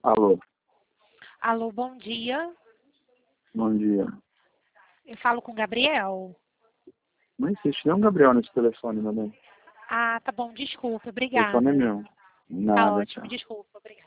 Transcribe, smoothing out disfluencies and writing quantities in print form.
Alô, Alô, bom dia. bom dia. Eu falo com o Gabriel. Não existe nenhum Gabriel nesse telefone, meu bem. Ah, tá bom, desculpa, O telefone é obrigada. meu. Tá Nada, ótimo, tchau. desculpa, obrigada.